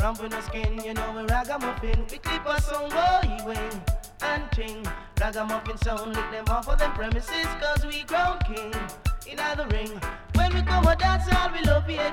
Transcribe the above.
Stamp in the skin, you know we ragamuffin. We clip a song, boy, wing and ting. Ragamuffin sound, lick them off of them premises, cause we crown king in the ring. When we come a dance, all we love, yeah.